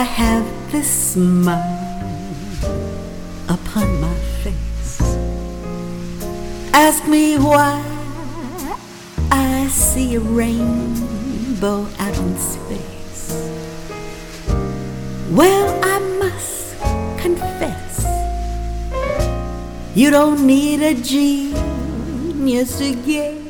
I have this smile upon my face. Ask me why I see a rainbow out in space. Well, I must confess, you don't need a genius to get